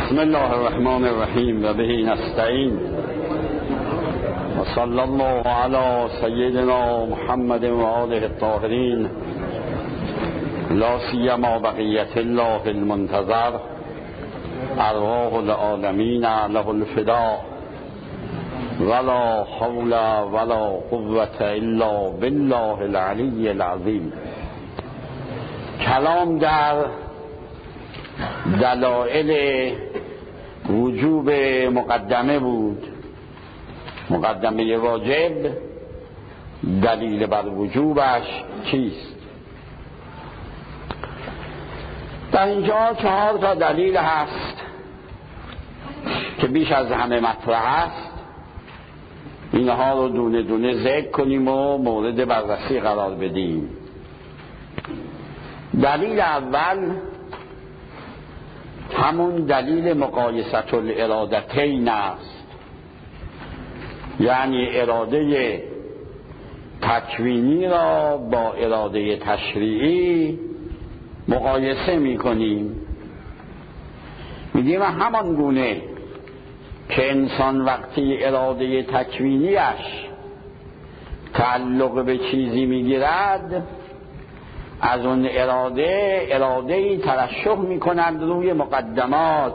بسم الله الرحمن الرحیم و به نستعین و صلی الله علی سیدنا محمد و آله الطاهرین لا سیما بقیت الله المنتظر ارواح العالمین له الفداء ولا حول ولا قوة الا بالله العلی العظیم. کلام در دلائل وجوب مقدمه بود. مقدمه واجب دلیل بر وجوبش چیست؟ در اینجا 4 تا دلیل هست که بیش از همه مطرح است. اینها رو دونه دونه ذکر کنیم و مورد بررسی قرار بدیم. دلیل اول همون دلیل مقایسة الارادتین است، یعنی اراده تکوینی را با اراده تشریعی مقایسه می‌کنیم. میگیم همان گونه که انسان وقتی اراده تکوینیش تعلق به چیزی میگیرد، از اون اراده‌ای ترشح می‌کند روی مقدمات،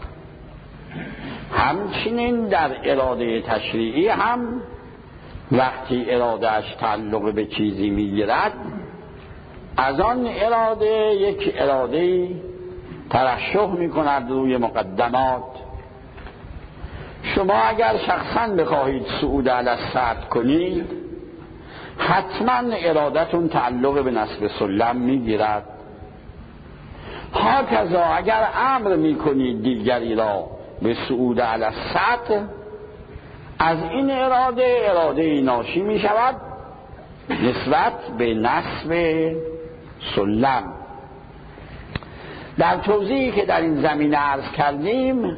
همچنین در اراده تشریعی هم وقتی ارادهش تعلق به چیزی میگیرد، از آن اراده یک اراده‌ای ترشح می‌کند روی مقدمات. شما اگر شخصاً بخواهید صعود علی السطح کنید، حتما ارادتون تعلق به نصب سلم میگیرد. هاکذا اگر امر میکنید دیگری را به صعود علی السطح، از این اراده ناشی میشود نسبت به نصب سلم. در توضیحی که در این زمینه عرض کردیم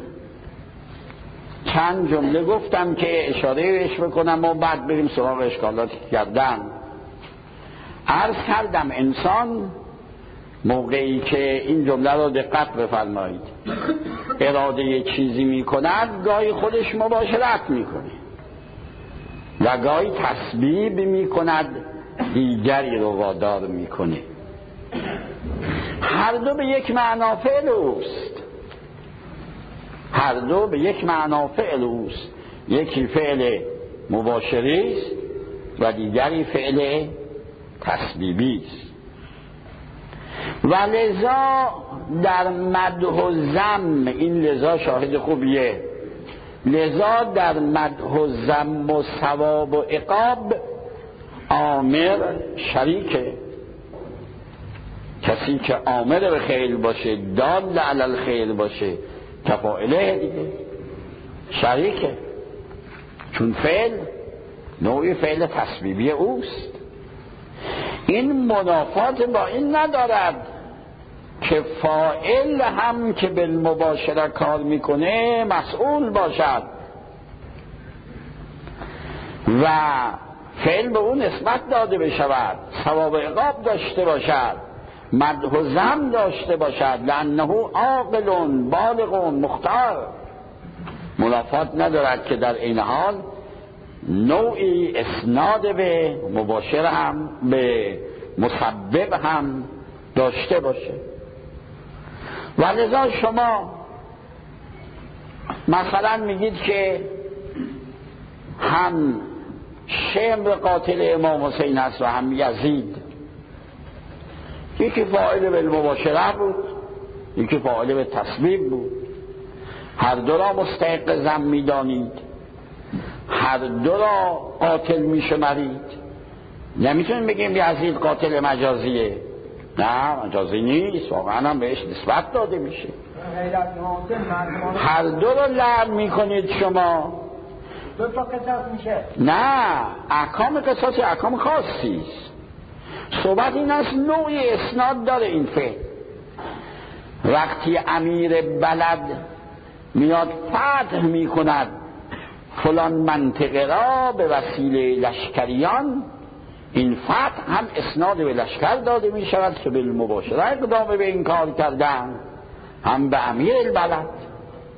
چند جمله گفتم که اشاره بهش بکنم و بعد بریم سراغ اشکالاتی که کردم. عرض کردم انسان موقعی که این جمله رو دقت بفرمایید اراده چیزی میکند، گاهی خودش مباشرت میکنه و گاهی تسبیب میکند، دیگری رو وادار میکنه. هر دو به یک معنا فعل اوست. هر دو به یک معنا فعل اوست. یکی فعل مباشری است و دیگری فعل تسبیبی است. و لذا در مدح و ذم، این لذا شاهد خوبیه، لذا در مدح و ذم و ثواب و عقاب آمر شریکه. کسی که آمر به خیر باشه، دال علی الخیر باشه، تفاعله دیگه شریکه، چون فعل نوعی فعل تسبیبی اوست. این منافات با این ندارد که فاعل هم که بالمباشره کار میکنه مسئول باشد و فعل به اون نسبت داده بشود، ثواب عقاب داشته باشد، مدح و ذم داشته باشد، لانه عاقل بالغ مختار. منافات ندارد که در این حال نوعی اسناد به مباشر هم به مسبب هم داشته باشه. ولذا شما مثلا میگید که هم شمر قاتل امام حسین است و هم یزید، یکی فاعل بالمباشره بود، یکی فاعل به تسبیب بود. هر دو را مستحق ذم می‌دانید، هر دو را قاتل می‌شمرید. نمیتونیم بگیم یزید قاتل مجازیه، نه مجازی نیست، واقعا هم بهش نسبت داده میشه. هر دو را لعن میکنید شما، دو تا قصاص میشه. نه، احکام قصاصی احکام خاصی است. صحبت این است نوعی اسناد داره این فعل. وقتی امیر بلد میاد فتح میکند فلان منطقه را به وسیله لشکریان، این فتح هم اسناد به لشکر داده می شود که بالمباشره اقدام به این کار کردن، هم به امیر البلد.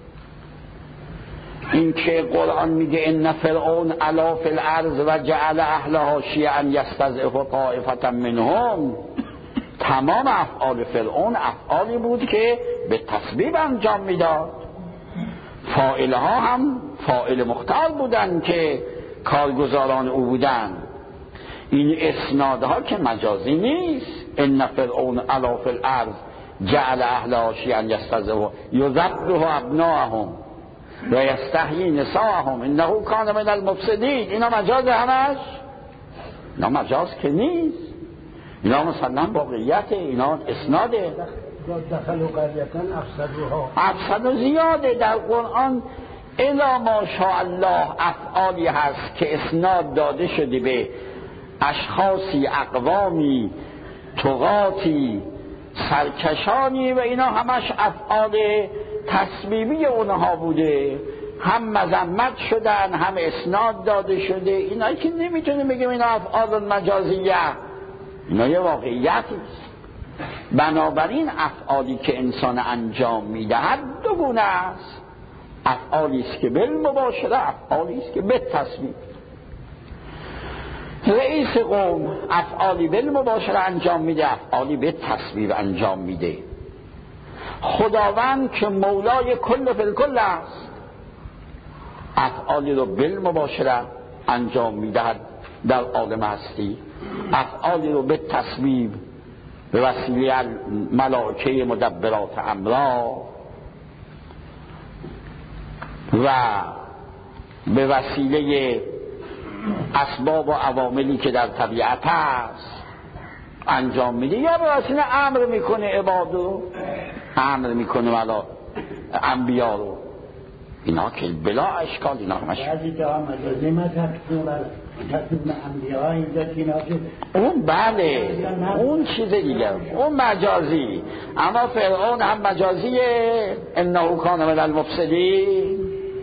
این که قرآن میگه ان فرعون علا فی الارض و جعل اهلها شیعا یستضعف طائفة منهم، تمام افعال فرعون افعالی بود که به تسبیب انجام میداد. فاعلها هم فاعل مختار بودن که کارگزاران او بودن. این اسنادها که مجازی نیست. ان فرعون علا فی الارض جعل اهلها شیعا یستضعف یذبح ابناءهم و یستحیی نساءهم انه کان من المفسدین. اینا مجاز همش؟ اینا مجاز که نیست، اینا مثلا واقعیته، اینا اسناده. دخلوا قریة افسدوها، افسد و زیاده در قرآن الا ماشاء الله افعالی هست که اسناد داده شده به اشخاصی، اقوامی، طغاتی، سرکشانی و اینا همش افعال تسبیبی اونها بوده، هم مذمت شدن هم اسناد داده شده. اینا که نمیتونه بگیم اینا افعال مجازیه، اینا یه واقعیتی است. بنابراین افعالی که انسان انجام میدهد دو گونه است، افعالی است که بالمباشره، افعالی است که بالتسبیب. رئیس قوم افعالی بالمباشره انجام میده، افعالی بالتسبیب انجام میده. خداوند که مولای کل فی الکل است، افعالی رو بالمباشره انجام میدهد در عالم هستی، افعالی رو بالتسبیب به وسیله ملائکه مدبرات امرا و به وسیله اسباب و عواملی که در طبیعت هست انجام میده، یا به وسیله امر میکنه عبادو، امر میکنه ولا انبیا رو. اینا که بلا اشکال، اینا همش بعضی جا مجازی تکذیب انبیا اینجا که اون بله اون چیز دیگه، اون مجازی. اما فرعون هم مجازیه، انه کان من المفسدین.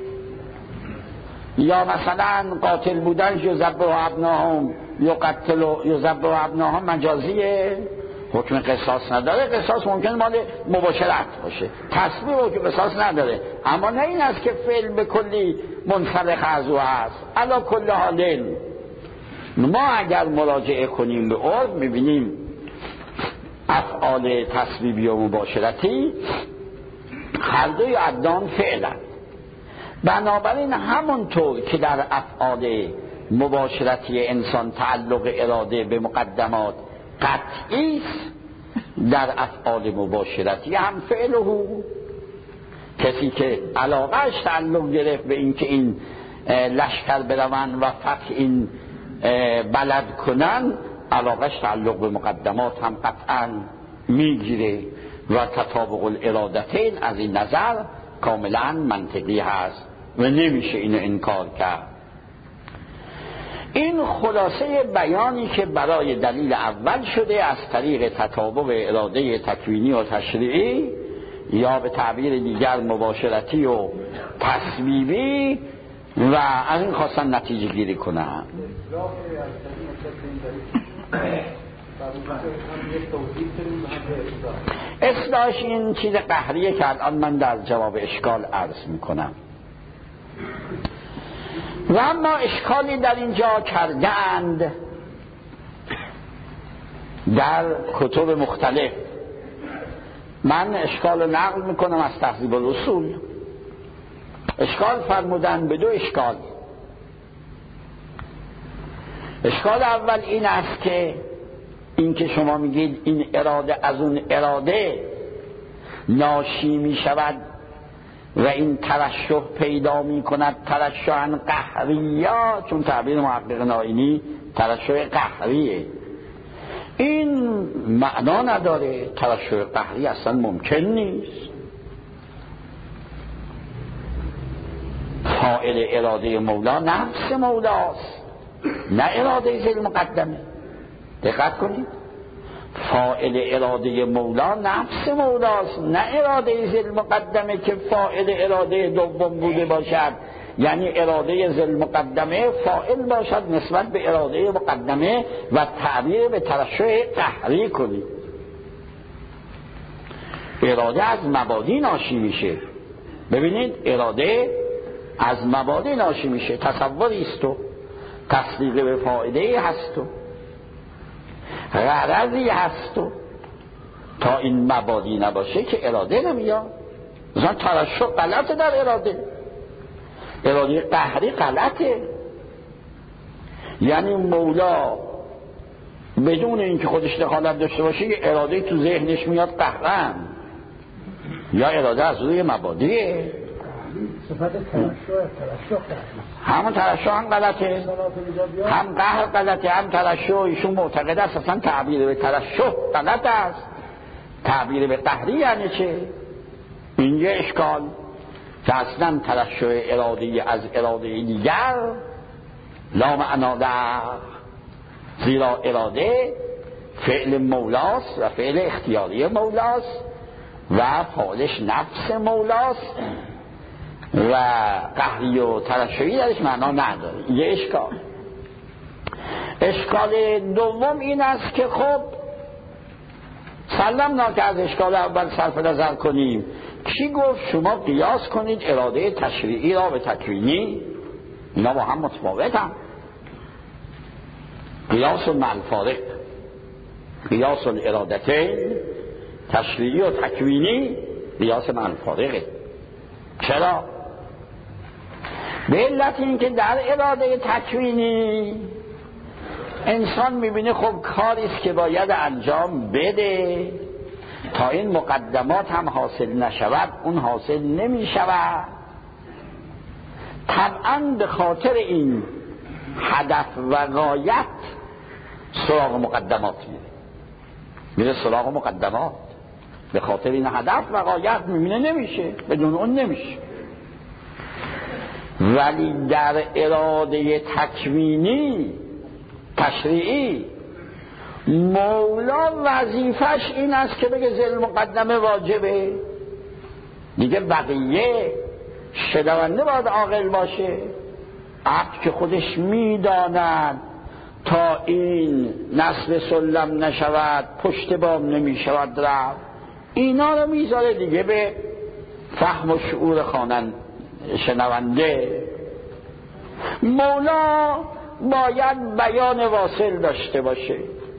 یا مثلا قاتل بودن یذبح ابناهم یذبح ابناهم مجازیه، حکم قصاص نداره. قصاص ممکن مال مباشرت باشه، تسبیح حکم قصاص نداره. اما نه این است که فعل به کلی منسلخ از او هست. علی کل حال ما اگر مراجعه کنیم به عرف میبینیم افعال تسبیبی و مباشرتی هر دوی ابدان فعلا. بنابراین همونطور که در افعال مباشرتی انسان تعلق اراده به مقدمات قطعی است، در افعال مباشرتی هم فعله. کسی که علاقهش تعلق گرفت به این که این لشکر برون و فتح این بلد کنن، علاقهش تعلق به مقدمات هم قطعا میگیره و تطابق الارادتین از این نظر کاملا منطقی هست و نمیشه اینو انکار کرد. این خلاصه بیانی که برای دلیل اول شده از طریق تطابق اراده تکوینی و تشریعی، یا به تعبیر دیگر مباشرتی و تسبیبی، و از این خواستن نتیجه گیری کنن. اصلاحش این چیز قهریه که الان من در جواب اشکال عرض میکنم. و اما اشکالی در اینجا کردند در کتب مختلف. من اشکال رو نقل میکنم از تهذیب الاصول. اشکال فرمودن به دو اشکال. اشکال اول این است که این که شما میگید این اراده از اون اراده ناشی میشود و این ترشح پیدا میکند، ترشحاً قهریا، چون تعبیر محقق نائینی ترشح قهریه. این معنا نداره، ترشح قهری اصلا ممکن نیست. فاعل اراده مولا نفس مولاست، نه اراده ذیل مقدمه. دقت کنید، فاعل اراده مولا نفس مولاست، نه اراده ذیل مقدمه که فاعل اراده دوم بوده باشد. یعنی اراده ذیل مقدمه فاعل باشد نسبت به اراده مقدمه و تعبیر به ترشح قهری کنید. اراده از مبادی ناشی میشه. ببینید اراده از مبادی ناشی میشه. تصوری است و تصدیق به فایده هست و غرضی هست و تا این مبادی نباشه که اراده نمیاد. مثلا ترشح غلطه، در اراده قهری غلطه. یعنی مولا بدون اینکه خودش دخالت داشته باشه یه اراده تو ذهنش میاد قهرن، یا اراده از روی مبادیه. صفت ترشح همون ترشح هم غلطه، هم قهر غلطه، هم ترشح. ایشون معتقد است اصلا تعبیر به ترشح غلط است، تعبیر به قهری یعنی چه؟ این یه اشکال که اصلا ترشح اراده از اراده دیگر لا معنا در، زیرا اراده فعل مولاست و فعل اختیاری مولاست و فعلش نفس مولاست و قهری و ترشحی درش معنا نداره. یه اشکال دوم این است که خب سلمنا که از اشکال اول صرف نظر کنیم، کی گفت شما قیاس کنید اراده تشریعی را به تکوینی؟ اینا با هم متفاوتن. قیاس مع الفارق، قیاس الارادتین تشریعی و تکوینی قیاس مع الفارقه. چرا؟ به علت این که در اراده تکوینی انسان میبینه خب کاریست که باید انجام بده، تا این مقدمات هم حاصل نشود اون حاصل نمیشود. طبعا به خاطر این هدف و غایت سراغ مقدمات میره سراغ مقدمات. به خاطر این هدف و غایت میبینه نمیشه، بدون اون نمیشه. ولی در اراده تکوینی تشریعی مولا وظیفش این است که بگه ذل مقدمه واجبه دیگه، بقیه شنونده باید عاقل باشه. عبد که خودش میداند تا این نصب سلم نشود پشت بام نمیشود رفت، اینا رو میذاره دیگه به فهم و شعور شنونده. مولا باید بیان واصل داشته باشه.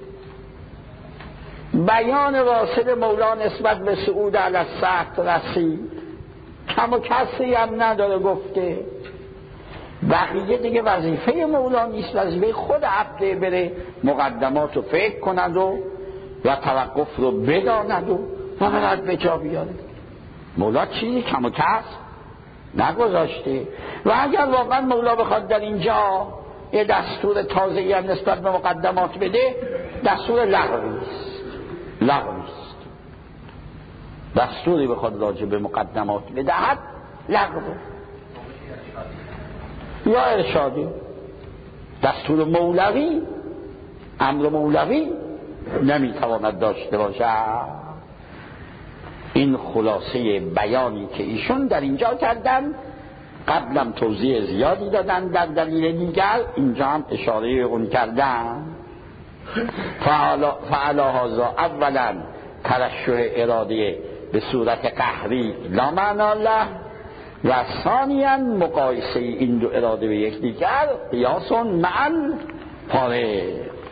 بیان واصل مولا نسبت به صعود علی السطح رسید، کم و کسی هم نداره گفته. بقیه دیگه وظیفه مولا نیست، وظیفه خود عبده بره مقدمات رو فکر کند و توقف رو بداند و فقط به جا بیاره. مولا چیزی کم و کس نگذاشته. و اگر واقعا مولا بخواد در اینجا یه دستور تازه‌ای هم نسبت به مقدمات بده، دستور لغویست. دستوری بخواد راجع به مقدمات بدهد لغوه یا ارشادی. دستور مولوی، امر مولوی نمیتواند داشته باشد. این خلاصه بیانی که ایشون در اینجا کردن، قبلم توضیح زیادی دادن در دلیل دیگر، اینجا هم اشاره اون کردن. فعلا هذا اولا ترشح اراده به صورت قهری لا معنا له، و ثانیا مقایسه این دو اراده به یکدیگر قیاس مع الفارق.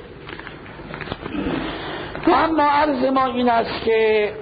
و اما عرض ما این است که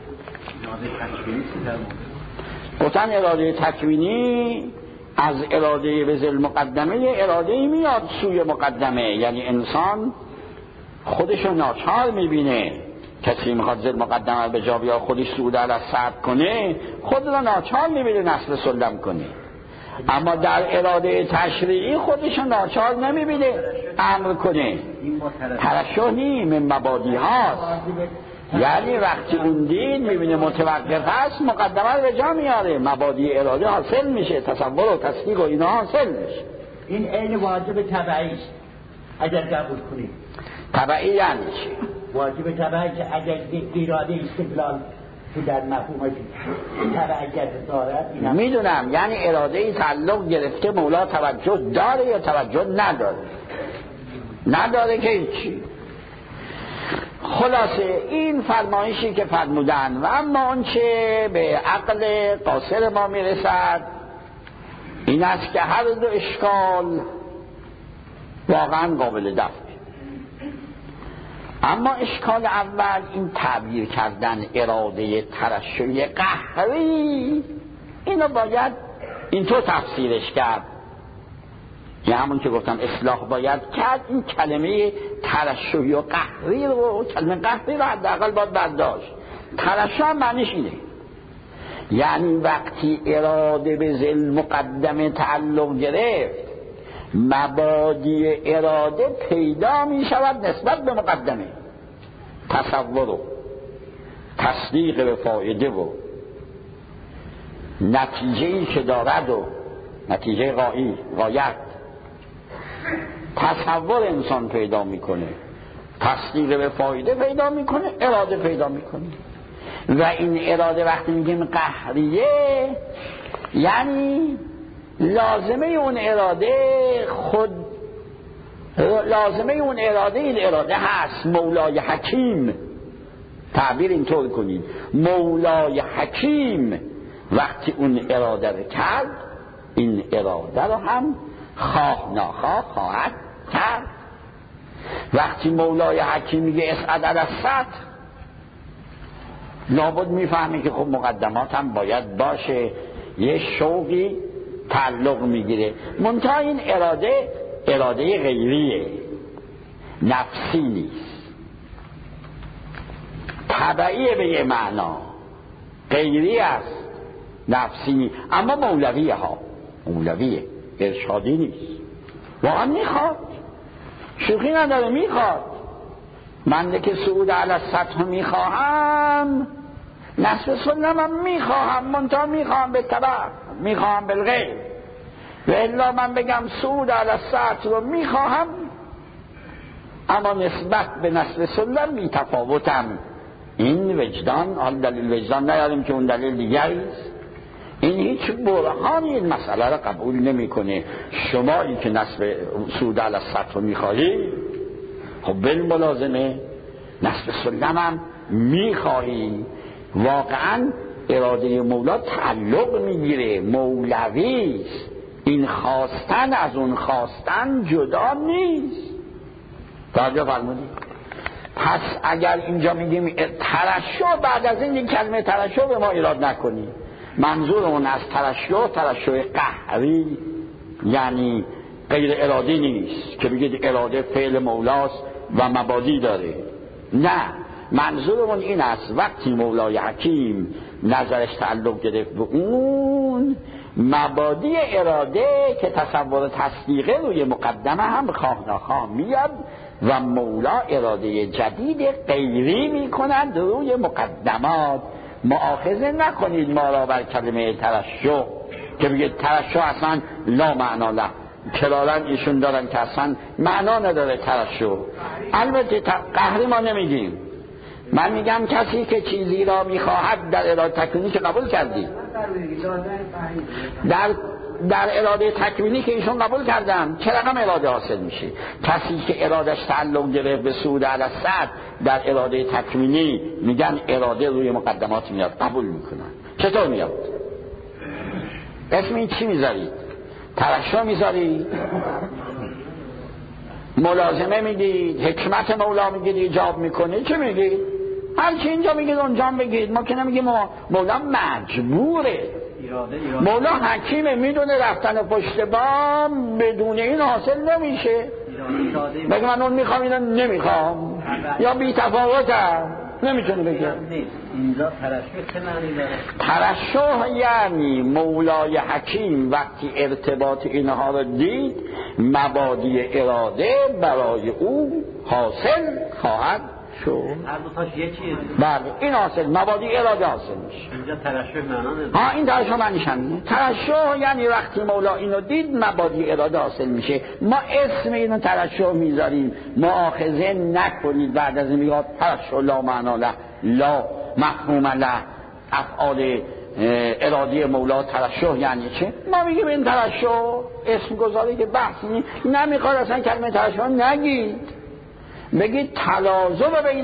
گفتن اراده تکوینی از اراده به ذل مقدمه اراده میاد سوی مقدمه، یعنی انسان خودشو ناچار میبینه. کسی میخواد ذل مقدمه به جا بیاره، خودش صعود علی السطح کنه، خود را ناچار میبینه نصب سلم کنه. اما در اراده تشریعی خودشو ناچار نمیبینه امر کنه. ترشح نیم مبادی هاست، یعنی وقتی اون دین میبینه متوقف هست مقدمه رو به جا میاره، مبادی اراده حاصل میشه، تصور و تصدیق و اینا حاصل میشه. این عین واجب تبعی است اگر قبول کنید. تبعی یعنی چی؟ واجب تبعی که اگر اراده استقلال که در مفهومش تبعیت دارد، میدونم یعنی اراده تعلق گرفته مولا توجه داره یا توجه نداره که هیچی. خلاصه این فرمایشی که فرمودن. و اما اون چه به عقل قاصر ما میرسد این است که هر دو اشکال واقعا قابل دفعه. اما اشکال اول این تعبیر کردن اراده ترشحی قهری، اینو باید اینطور تفسیرش کرد، یعنی همون که گفتم اصلاح باید کرد. این کلمه ترشحی و قهری رو، کلمه قهری رو حداقل باید برداشت. ترشح معنیش اینه، یعنی وقتی اراده به ذل مقدمه تعلق گرفت، مبادی اراده پیدا می شود نسبت به مقدمه، تصور و تصدیق به فایده و نتیجه‌ای که دارد و نتیجه غایت. تصور انسان پیدا میکنه، تصدیق به فایده پیدا میکنه، اراده پیدا میکنه. و این اراده وقتی میگیم قهریه، یعنی لازمه اون اراده خود، لازمه اون اراده این اراده هست. مولای حکیم، تعبیر اینطور کنید، مولای حکیم وقتی اون اراده رو کرد، این اراده رو هم خواه ناخواه خواهد کرد. وقتی مولای حکیم میگه اصعد علی السطح، لابد میفهمی که خب مقدمات هم باید باشه، یه شوقی تعلق میگیره. منتها این اراده غیریه، نفسی نیست، تبعیه به یه معنا، غیری است، نفسی نیست. اما مولویه ها، مولویه، ارشادی نیست، واقعا میخواد، شوخی نداره، میخواد. من که صعود علی السطح میخواهم، نصب سلم هم میخواهم، منتها میخواهم به تبع، میخواهم بالغیر. و الا من بگم صعود علی السطح رو میخواهم، اما نسبت به نصب سلم میتفاوتم. این وجدان، حال دلیل وجدان نیاریم که اون دلیل دیگری است. این هیچ برهانی این مسئله را قبول نمیکنه. شمایی که نصب صعود علی السطح رو میخواهی، خب بالملازمه نصب سلم هم میخواهی. واقعا اراده مولا تعلق میگیره، مولویست. این خواستن از اون خواستن جدا نیست. توجه فرمودید؟ پس اگر اینجا میگیم ترشح، بعد از این کلمه ترشح به ما ایراد نکنید. منظور اون از ترشح قهری، یعنی غیر ارادی نیست که بگید اراده فعل مولاست و مبادی داره. نه، منظورمون این است وقتی مولای حکیم نظرش تعلق گرفت به اون مبادی اراده که تصور تصدیقه روی مقدمه هم خواه ناخواه میاد و مولا اراده جدید غیری میکنند روی مقدمات. مؤاخذه نکنید ما را بر کلمه ترشح که بگید ترشح اصلا لا معنا له، کلالاً ایشون دارن که اصلا معنا نداره ترشح. البته قهری ما نمیگیم، من میگم کسی که چیزی را میخواهد در اراده تکوینی که قبول کردی، در اراده تکوینی که ایشون قبول کردن چه رقم اراده حاصل میشه؟ کسی که ارادش تعلق گرفت به صعود علی السطح در اراده تکوینی میگن اراده روی مقدمات میاد، قبول میکنن. چطور میاد؟ اسم این چی میذارید؟ ترشح میذارید؟ ملازمه میگید؟ حکمت مولا میگید ایجاب میکنه؟ چه میگید؟ هرچی اینجا میگید اونجا بگید. ما که نمیگیم مولا مجبوره، مولا حکیمه، میدونه رفتن پشت بام بدون این حاصل نمیشه. بگه من اون میخوام اینو نمیخوام، یا بی تفاوتم، نمیتونه بگه. اینجا ترشح چه معنی داره؟ ترشح یعنی مولای حکیم وقتی ارتباط اینها رو دید، مبادی اراده برای او حاصل خواهد شد. هر دو تاش یکیه. بله، این حاصل، مبادی اراده حاصل میشه. اینجا ترشح معنا نداره. این ترشح معنیش همینه. ترشح یعنی وقتی مولا اینو دید مبادی اراده حاصل میشه. ما اسم اینو ترشح میذاریم، مؤاخذه نکنید بعد از این میگه ترشح لا معنا له، لا مفهوم له، افعال ارادی مولا ترشح یعنی چه؟ ما میگیم این ترشح اسم گذاری که بحثی نمیخواد، اصلا کلمه ترشح نگید، بگید تلازم بین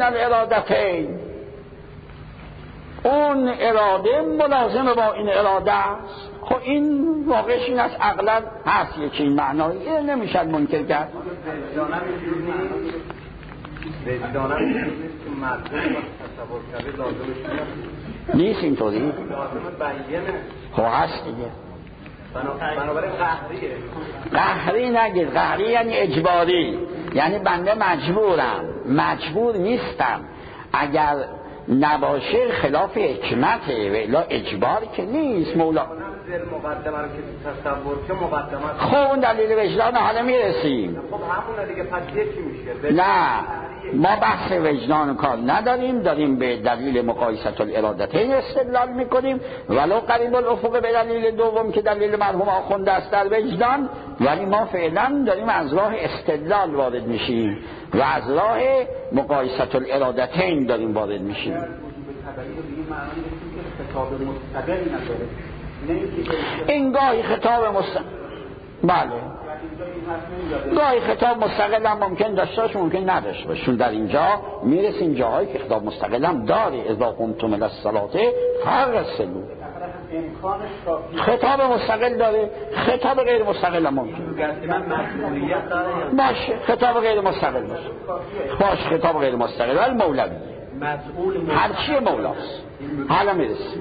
الارادتین، اون اراده ملازم با این اراده است. خب این واقعش این است، عقلا هست یه چین معنایی نمیشد منکر کرد. وجدانم نیست که مردم تصور کرده لازمش نیست اینطوری؟ لازم بیانه. خب هست دیگه. بنابراین قهریه. قهری نگید، قهری یعنی اجباری، یعنی بنده مجبور نیستم. اگر نباشه خلاف حکمته و الا اجباری که نیست. مولا مقدمه رو که تصور که مقدمه خب اون دلیل وجدان حالا میرسیم. خب همونه دیگه، پس یکی میشه. نه ما بحث وجدان کار نداریم، داریم به دلیل مقایسه الارادتین استدلال میکنیم، ولو قریب الافق به دلیل دوم که دلیل مرحوم آخونده است در وجدان، ولی ما فعلا داریم از راه استدلال وارد میشیم و از راه مقایسه الارادتین داریم وارد میشیم. این گاهی خطاب مستقل، بله گاهی خطاب مستقل هم ممکن داشته باشه، ممکن نداشته باشه. در اینجا میرسیم جاهایی که خطاب مستقل هم داره. اذا قمتم الی الصلاة فاغسلوا. خطاب مستقل داره، خطاب غیر مستقل هم ممکن باشه. خطاب غیر مستقل باشه، خطاب غیر مستقل ولی مولوی هرچی مولاست. حالا میرسیم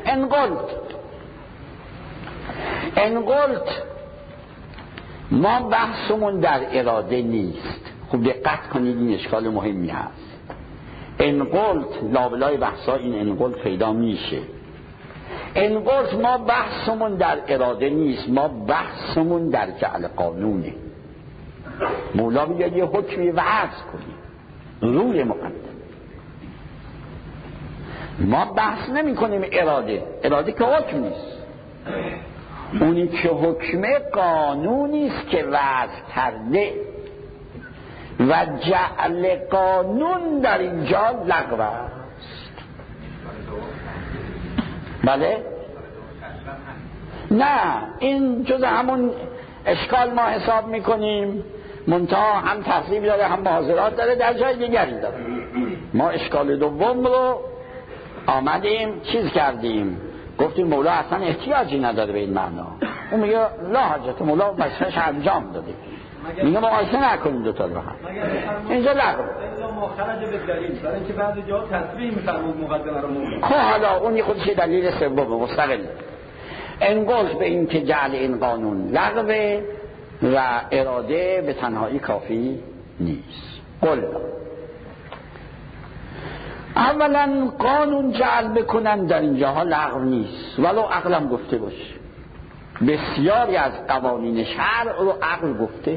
ان قلت ما بحثمون در اراده نیست. خوب دقت کنید، این اشکال مهمی هست. ان قلت لابلای بحثا این ان قلت پیدا میشه. ان قلت ما بحثمون در اراده نیست، ما بحثمون در جعل قانونه. مولا میگه یه حکمی وضع کنیم روی مقدم. ما بحث نمی کنیم اراده که حکم نیست. اونی که حکمه قانونی است که وضع کرده و جعل قانون در اینجا لغو است. بله؟ نه این جز همون اشکال ما حساب میکنیم، منتها هم تصریب داره هم محاضرات داره، در جای دیگری داره. ما اشکال دوم رو آمدیم چیز کردیم، گفتیم مولا اصلا احتیاجی نداره به این معنا. اون میگه لا حاجت، مولا وظیفه‌اش انجام داده، میگه مقایسه نکنیم دوتا رو هم. اینجا لغو مخرج به دلیل، برای اینکه بعضی جا تصریح می‌فرمود مقدمه رو مولا. خب حالا اون خودش دلیل سوم مستقل. انگوز به این که جعل این قانون لغوه و اراده به تنهایی کافی نیست. قلنا اولا قانون جعل بکنن در اینجاها لغو نیست، ولو عقلم گفته باشه. بسیاری از قوانین شرع رو عقل گفته.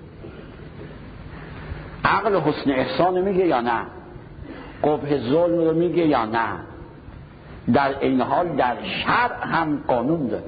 عقل حسن احسان میگه یا نه؟ قبح ظلم رو میگه یا نه؟ در این حال در شرع هم قانون داره.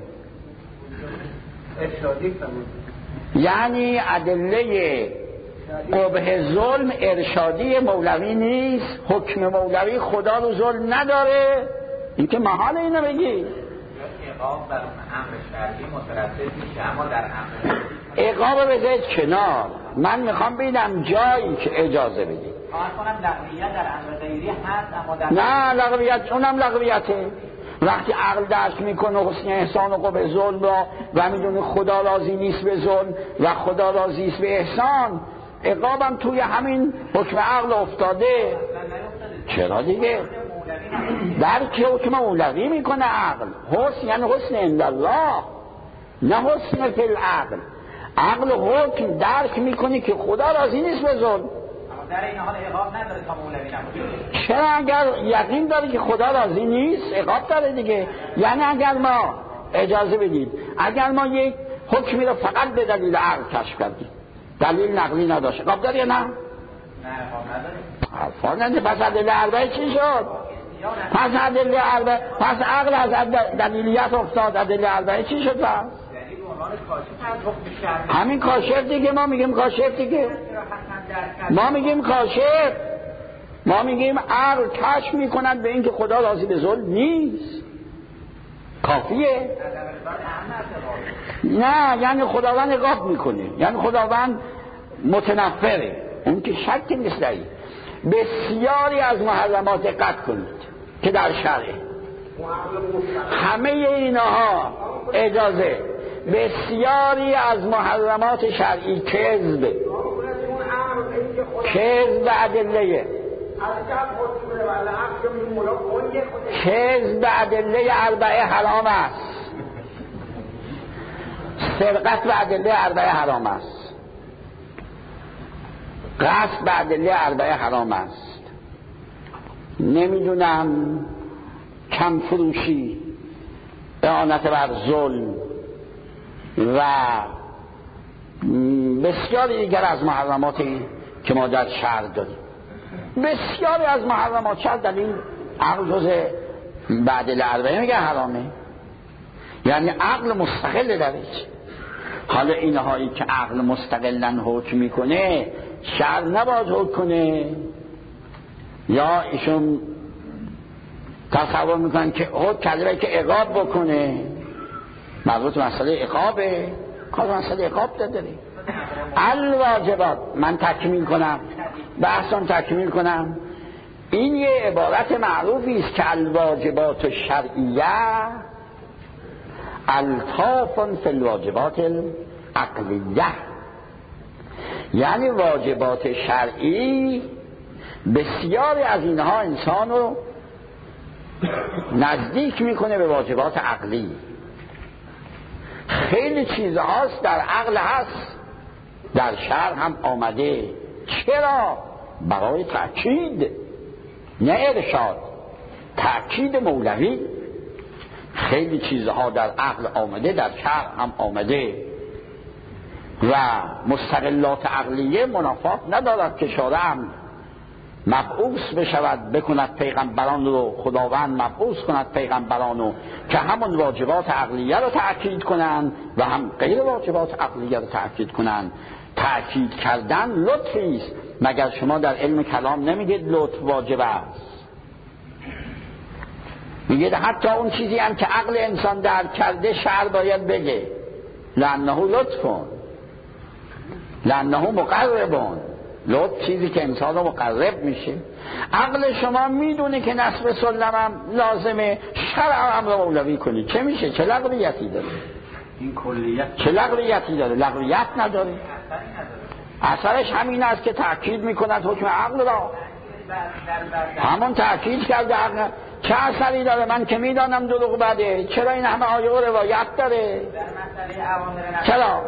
یعنی ادله قبح ظلم ارشادی مولوی نیست. حکم مولوی خدا رو ظلم نداره. این که محال اینو بگی. عقاب در امر شرعی مترتب میشه، اما در امر عقاب بذارید کنار، من میخوام ببینم جایی که اجازه بدید. لغویت در امر غیری هست، اما در نه لغویت، اونم لغویته. وقتی عقل درک میکنه حسن احسان و قبح ظلم را و میدونه خدا راضی نیست به ظلم و خدا راضی است به احسان، عقابم توی همین حکم عقل افتاده. چرا دیگه؟ درک حکم مولوی میکنه عقل. حسن یعنی حسن عند الله، نه حسن فی العقل. عقل حکم درک میکنه که خدا راضی نیست به ظلم. در این حال عقاب نداره تا مولوی نباشه. چرا؟ اگر یقین داره که خدا راضی نیست عقاب داره دیگه. یعنی اگر ما اجازه بدید، اگر ما یک حکمی رو فقط به دلیل عقل کشف کردیم، دلیل نقلی نداشت، عقاب داره یا نه؟ نه عقاب نداره. پس ادله اربعه چی شد؟ پس ادله اربعه، پس عقل از دلیلیت افتاد، ادله اربعه چی شد پس؟ همین کاشف دیگه. ما میگیم کاشف دیگه، ما میگیم کاشف، ما میگیم عقل کشف میکنند به اینکه خدا راضی به ظلم نیست. کافیه؟ نه، یعنی خداوند عقاب میکنه، یعنی خداوند متنفره، اون که شک نیست. بسیاری از محرمات دقت کنید که در شرع همه اینها اجازه. بسیاری از محرمات شرعی کذب به ادله، کذب به ادله اربعه حرام است، سرقت به ادله اربعه حرام است، غصب به ادله اربعه حرام است، نمیدونم کم فروشی، اعانت بر ظلم و بسیاری دیگر از محرماتی که ما در شرع داریم. بسیاری از محرمات شرع در این عقل جز بعد الاربعه میگه حرامه، یعنی عقل مستقل درش. حالا اینهایی که عقل مستقلن حکم میکنه شرع نباید حکم کنه، یا ایشون تصور میکنن که حکم کرده که عقاب بکنه، مربوط مسئله عقابه، کار مسئله عقاب داره. الواجبات، من تکمیل کنم بحثم، تکمیل کنم. این یه عبارت معروفی است که الواجبات الشرعیه الطاف فی الواجبات العقلیه، یعنی واجبات شرعی بسیاری از اینها انسان رو نزدیک میکنه به واجبات عقلی. خیلی چیزهاست در عقل هست، در شرع هم آمده. چرا؟ برای تأکید، نه ارشاد، تأکید مولوی. خیلی چیزها در عقل آمده، در شرع هم آمده و مستقلات عقلیه منافات ندارد که شارع مبعوث بشود بکند پیغمبران رو، خداوند مبعوث کند پیغمبران رو که همون واجبات عقلیه رو تأکید کنند و هم غیر واجبات عقلیه رو تأکید کنند. تأکید کردن لطفی است. مگر شما در علم کلام نمیگید لطف واجب است؟ میگید حتی اون چیزی هم که عقل انسان درک کرده شرع باید بگه لأنه لطفون، لأنه مقربون. لطف چیزی که انسان رو مقرب میشه. عقل شما میدونه که نصب سلمم لازمه، شرع امر مولوی کنی چه میشه؟ چه لغویتی داره؟ این کلیت چه لغویتی داره؟ لغویت نداره. اثرش همین است که تأکید میکند حکم عقل را. همون تأکید کرده عقل چه اثری داره؟ من که میدانم دروغ بده، چرا این همه آیه و روایت داره؟ چرا؟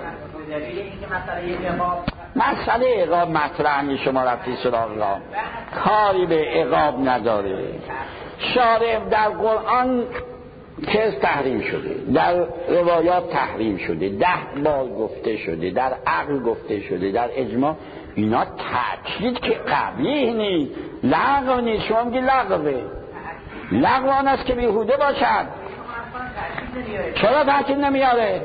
مسئله عقاب مطرح نیست، شما رفتی سراغ را، کاری به عقاب نداره. شارع در قرآن کس تحریم شده، در روایات تحریم شده، 10 بار گفته شده، در عقل گفته شده، در اجماع. اینا تأکید که قبیح نیست، لغو نیست. شما میگی لغوه، لغو آن است که بیهوده باشد. چرا تأکید نمیاره؟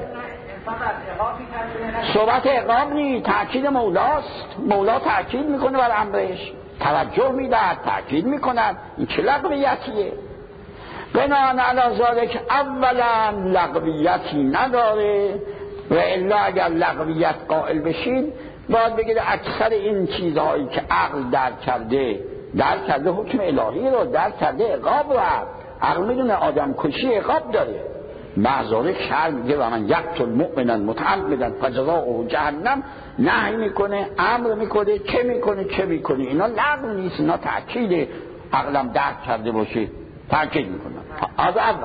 صحبت عقاب نیست، تأکید مولاست. مولا تأکید میکنه بر امرش، توجه میدهد، تأکید میکند. این چه لغویتیه؟ بناهن علی ذالک اولا لغویتی نداره، و الا اگر لغویت قائل بشید باید بگید اکثر این چیزهایی که عقل درک کرده حکم الهی رو درک کرده، عقاب رو. عقل میدونه آدم کشی عقاب داره. معذارک شرع میگه و من یقتل مؤمنا متعمدا فجزاؤه جهنم، نهی میکنه، امر میکنه، چه میکنه. اینا لغو نیست، اینا تأکید. عقلم درک کرده باشه تأکید میکنه. از اول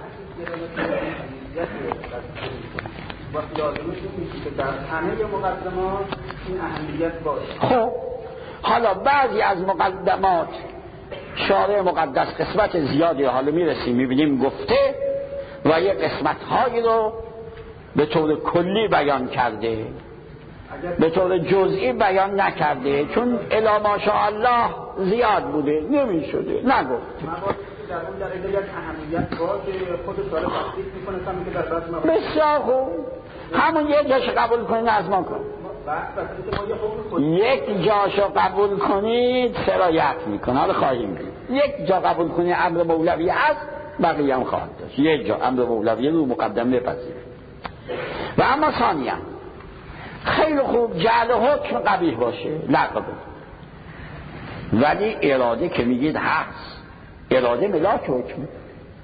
وقتی لازمش میشه که در همه مقدمات این اهمیت باشه. خب حالا بعضی از مقدمات شارع مقدس قسمت زیادی حالا میرسیم میبینیم گفته و یه قسمت هایی رو به طور کلی بیان کرده، به طور جزئی بیان نکرده، چون الی ماشاءالله زیاد بوده نمیشده نگفت. در اون درجه یک اهمیت باشه خود سال تصدیق میکنه که در بعض بسیار خوب، همون یک جاشو قبول کنید از ما کن، یک جاشو قبول کنید سرایت میکنه. حالا خواهیم دید یک جا قبول کنید امر مولوی است، بقیه هم خواهد داشت. یک جا امر مولوی رو مقدم بپذیرید. و اما ثانیاً خیلی خوب جعل حکم قبیح باشه لغو، ولی اراده که میگید هست، اراده ملاک حکم.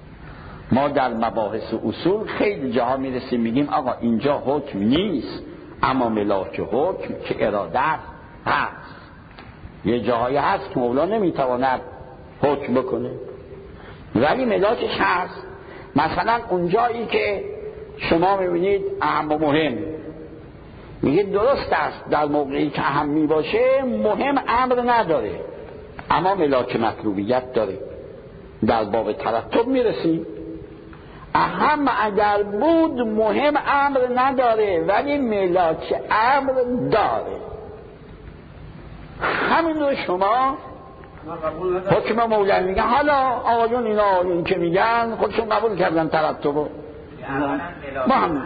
ما در مباحث اصول خیلی جاها میرسیم میگیم آقا اینجا حکم نیست، اما ملاک حکم که اراده هست. یه جاهایی هست که مولا نمیتواند حکم بکنه ولی ملاکش هست. مثلا اونجایی که شما میبینید اهم و مهم، میگه درست است در موقعی که اهم میباشه مهم امر نداره اما ملاک مطلوبیت داره. در باب ترتب میرسیم اهم اگر بود مهم امر نداره ولی ملاک امر داره. همین رو شما حکم مولوی میگن. حالا آقایون اینا این که میگن خودشون قبول کردن ترتبو. ما هم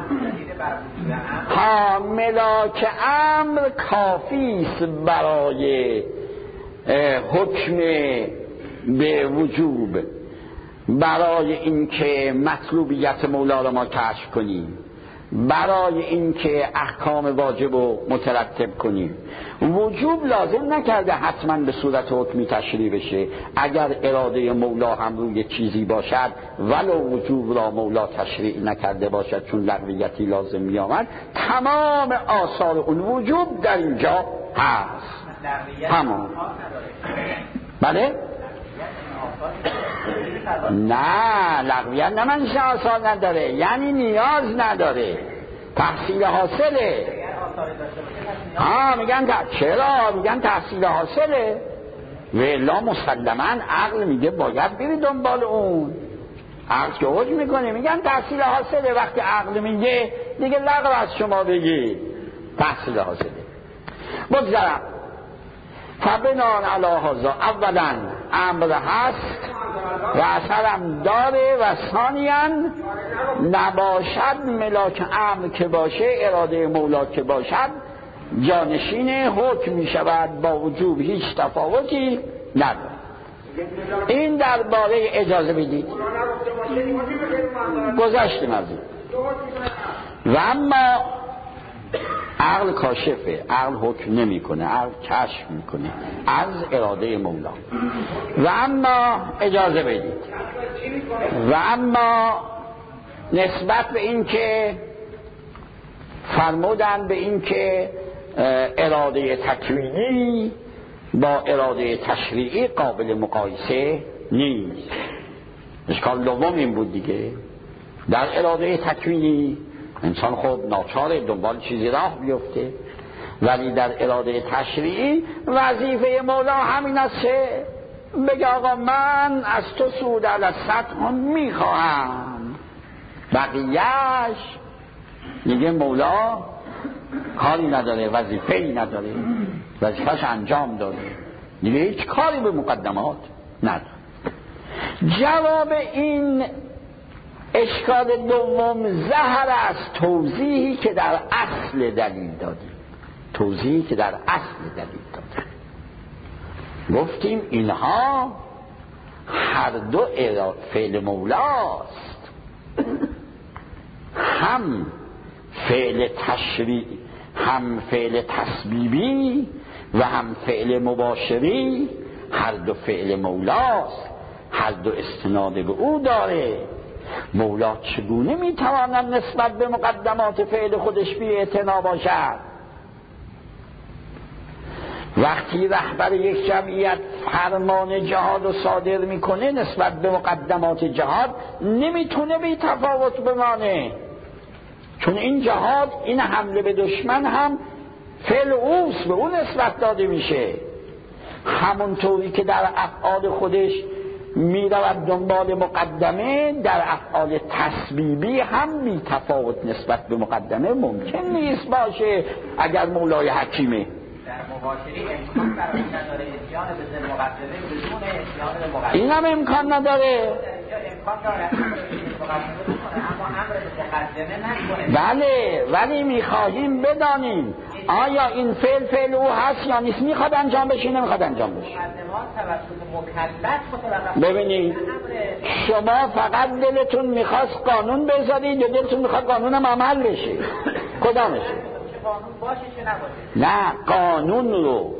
ملاک امر کافیست برای حکم به وجوب، برای اینکه مطلوبیت مولا رو ما کشف کنیم، برای اینکه احکام واجب رو مترتب کنیم. وجوب لازم نکرده حتما به صورت حکمی تشریع بشه. اگر اراده مولا هم روی چیزی باشد ولو وجوب را مولا تشریع نکرده باشد چون لغویتی لازم می آمد، تمام آثار اون وجوب در اینجا هست. تمام. بله؟ نه لغویت نه منشه آثار نداره، یعنی نیاز نداره، تحصیل حاصله. میگن چرا؟ میگن تحصیل حاصله و الا مسلما عقل میگه باید بری دنبال اون. عقل که حکم میکنه میگن تحصیل حاصله. وقتی عقل میگه دیگه لغو از شما بگی تحصیل حاصله. بگذارم فبنان علی هذا، اولا امر هست و اثرم داره و ثانیاً نباشد ملاک امر که باشه، اراده مولا که باشد جانشین حکم می شود، با وجوب هیچ تفاوتی نداره. این درباره اجازه بدید گذشتیم از این. و اما عقل کاشفه، عقل حکم نمی کنه، عقل کشف می کنه از اراده مولا. و اما اجازه بدید، و اما نسبت به این که فرمودن به این که اراده تکوینی با اراده تشریعی قابل مقایسه نیست. اشکال دوم این بود دیگه، در اراده تکوینی انسان خود ناچار دنبال چیزی راه بیفته، ولی در اراده تشریعی وظیفه مولا همین است که بگه آقا من از تو سود علی السطح میخواهم. بقیهش میگه مولا کاری نداره، وظیفه‌ای نداره، وظیفه‌اش انجام داده، دیگه هیچ کاری به مقدمات نداره. جواب این اشکال دوم ظاهر از توضیحی که در اصل دلیل دادیم. توضیحی که در اصل دلیل دادیم گفتیم اینها هر دو فعل مولاست، هم فعل تشریع، هم فعل تسبیبی و هم فعل مباشری، هر دو فعل مولاست، هر دو استناد به او داره. مولا چگونه میتواند نسبت به مقدمات فعل خودش بی اعتنا باشد؟ وقتی رهبر یک جمعیت فرمان جهاد رو صادر میکنه نسبت به مقدمات جهاد نمیتونه بی تفاوت بمانه، چون این جهاد، این حمله به دشمن هم فعل اوست، به اون نسبت داده میشه. همونطوری که در افعال خودش میرود دنبال مقدمه، در افعال تسبیبی هم بی تفاوت نسبت به مقدمه ممکن نیست باشه اگر مولای حکیمه. در مباشری امکان برای نداره اتیان به ذل مقدمه بدون اتیان به مقدمه. این هم امکان نداره. امکان داره مقدمه بکنه اما امر به مقدمه نکنه. بله، ولی میخواهیم بدانیم آیا این فعل او هست یا نیست، میخواد انجام بشه نمیخواد انجام بشه. ببینید شما فقط دلتون میخواست قانون بذارید یا دلتون میخواد قانون هم عمل بشه؟ کدامشه؟ نه، قانون رو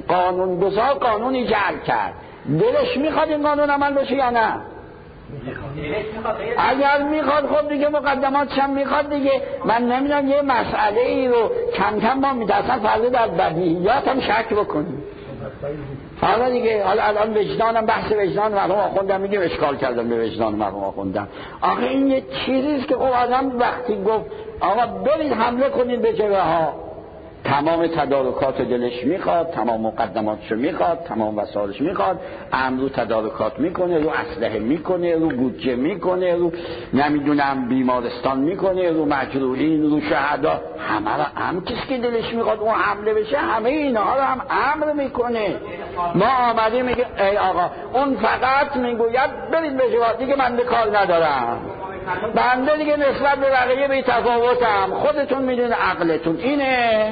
قانون گذار قانونی جعل کرد، دلش میخواد این قانون عمل بشه یا نه؟ اگر میخواد خب دیگه مقدماتش هم میخواد دیگه. من نمیدونم یه مسئله ای رو کم کم ما میترسن فردا در بدیهیات هم شک بکنیم. حالا دیگه الان وجدانم، بحث وجدان مرحوم آخوندم میگه اشکال کردم به وجدان مرحوم آخوندم. آخه این یه چیزیست که خب آدم وقتی گفت آقا برید حمله کنید به جبهه ها، تمام تدارکات دلش میخواد، تمام مقدماتشو میخواد، تمام وسایلش میخواد، امرو تدارکات میکنه، رو اسلحه میکنه، رو بودجه میکنه، رو نمیدونم بیمارستان میکنه، رو مجروحین، رو شهدا، همه رو هم کسی که دلش میخواد اون حمله بشه همه اینها رو هم امر میکنه. ما آمدیم میگه ای آقا اون فقط میگوید برید به جواب، دیگه من به کار ندارم، بنده دیگه نسبت به بقیه بی تفاوتم، خودتون میدونید عقلتون اینه.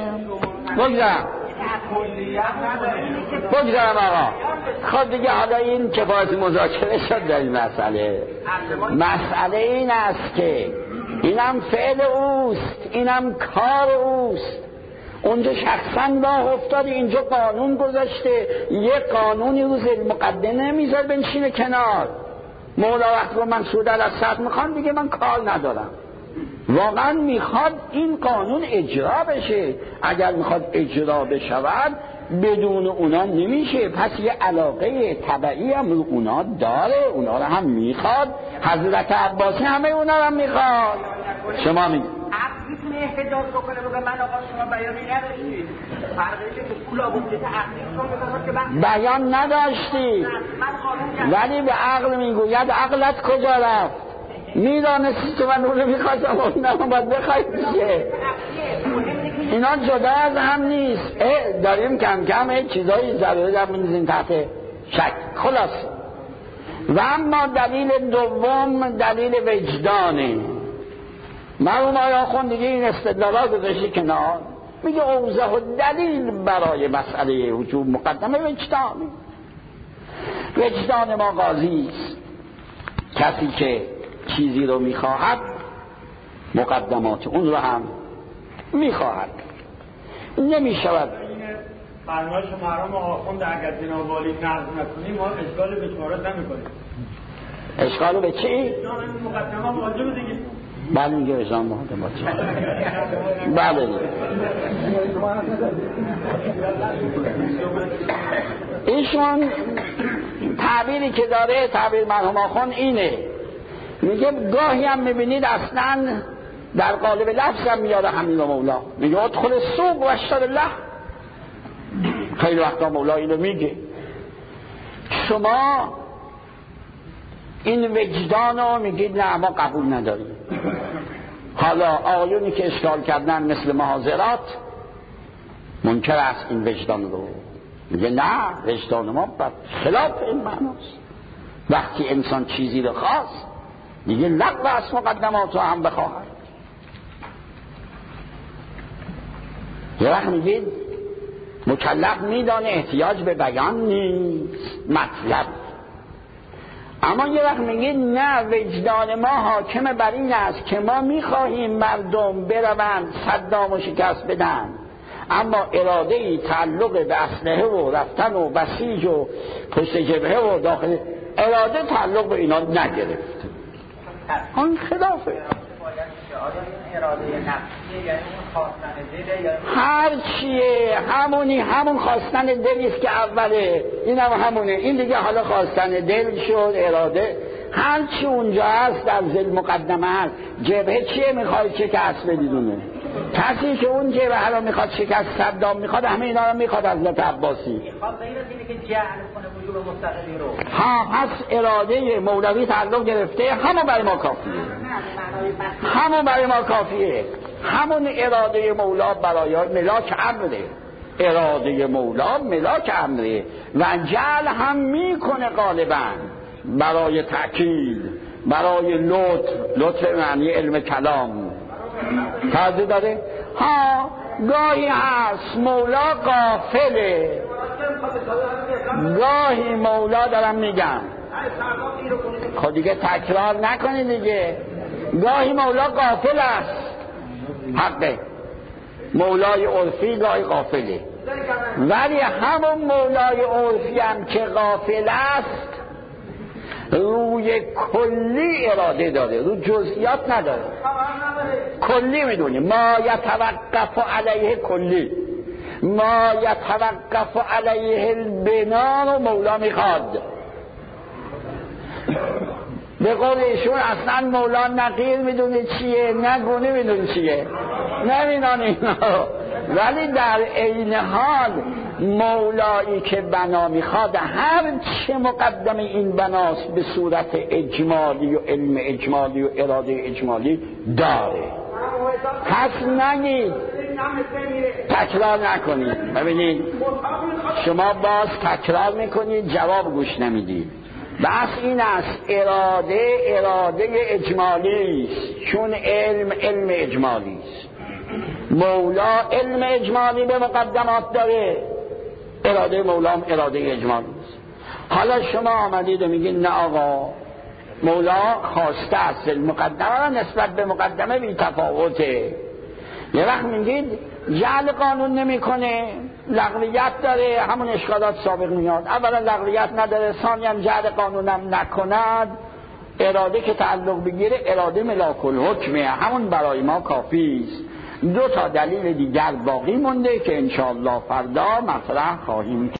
بگذارم آقا خود دیگه. حالا این کفایت مذاکره شد در این مسئله این است که اینم فعل اوست، اینم کار اوست. اونجا شخصا راه افتاده، اینجا قانون گذاشته، یه قانونی رو زیر مقدمه میذار بنشینه کنار. مولا وقت رو من سود الاسد میخوام دیگه من کار ندارم، واقعا میخواد این قانون اجرا بشه. اگر میخواد اجرا بشود بدون اونا نمیشه، پس یه علاقه طبعی هم رو اونا داره، اونا رو هم میخواد. حضرت عباسی همه اونا رو هم میخواد. شما میگید عقل میتونه احتجاج بکنه بگه من آقا شما بیانی نداشتید، فرقی که پول آورده که عقلی شما بیان نداشتی، ولی به عقل میگوید عقلت کجا رفت؟ میدانستی که من اونو میخواستم اونم باید بخواید دیگه. اینا جدا از هم نیست. داریم کم کم چیزایی ضروری در میزین تحت شک. خلاص و اما دلیل دوم دلیل وجدانه. مرحوم آقای آخوند دیگه این استدلالات گذاشته کنار، میگه اوضح و دلیل برای مسئله وجوب مقدمه وجدانه. وجدان ما قاضی است، کسی که چیزی رو میخواهد مقدمات اون رو هم میخواهد. نمیشود فرمایش مرحوم آخوند اگر جناب والی نقض نکنیم ما اشکال به شمارت نمیکنیم. اشکالو به چی؟ مقدمه واجب دیگه. بله میگه وجدان مقدمات. بله ایشون تعبیری که داره، تعبیر مرحوم آخوند اینه، میگه گاهی هم میبینید اصلا در قالب لفظ هم میاره همین مولا، میگه ادخل السوق واشتر الله. خیلی وقتا مولا اینو میگه. شما این وجدان رو میگید نه ما قبول نداریم. حالا آقایونی که اشکال کردن مثل محاضرات منکر است این وجدان رو، میگه نه وجدان ما خلاف این معناست. وقتی انسان چیزی رو خواست دیگه لغو از مقدمات رو هم بخواهد. یه وقت میگید مکلف میدانه احتیاج به بیان نیست مطلب، اما یه وقت میگید نه وجدان ما حاکم بر این است که ما میخواهیم مردم بروند صدام و شکست بدن، اما اراده ای تعلق به اسلحه و رفتن و بسیج و پشت جبهه و داخل اراده تعلق به اینا نگرفت. آن خلافه. هر چیه همون خواستن دلیست که اوله، این هم همونه، این دیگه حالا خواستن دل شد، اراده، هر چی اونجا هست در ذل مقدمه هست. جبهه چیه میخواد شکست بدیدونه؟ کسی که اون جبهه حالا میخواد شکست صدام میخواد، همه اینا رو میخواد از حضرت عباسی. ها پس اراده مولوی تعلق گرفته، همون برای ما کافیه، همون برای ما کافیه. همون اراده مولا برای ملاک امره، اراده مولا ملاک امره و جعل هم میکنه غالبا برای تأکید، برای لطف معنی علم کلام تازه داره. ها گاهی هست مولا غافله، گاهی مولا دارم میگم خود دیگه تکرار نکنید دیگه، گاهی مولا غافل است، حقه مولای عرفی گاهی غافله، ولی همون مولای عرفی هم که غافل است روی کلی اراده داره، رو جزئیات نداره، کلی میدونی. ما یتوقف علیه کلی، ما یتوقف علیه البنا رو مولا میخواد. به قول ایشون اصلا مولا نقیر میدونه چیه، نگونه میدونه چیه، نمیدونه اینا. ولی در عین حال مولایی که بنا میخواد هر چه مقدم این بناست به صورت اجمالی و علم اجمالی و اراده اجمالی داره. پس نگید، تکرار نکنید. ببینید شما باز تکرار میکنید جواب گوش نمیدید. بس این است، اراده اجمالی است، چون علم اجمالی است. مولا علم اجمالی به مقدمات داره، اراده مولا هم اراده اجمالی است. حالا شما آمدید و میگید نه آقا، مولا خواسته است، مقدمه نسبت به مقدمه بی تفاوته. یه وقت میگید جعل قانون نمیکنه، لغویت داره، همون اشکالات سابق میاد. اولا لغویت نداره، ثانیاً جعل قانونم نکند، اراده که تعلق بگیره اراده ملاک الحکمه، همون برای ما کافی است. دو تا دلیل دیگر باقی مونده که انشاءالله فردا مطرح خواهیم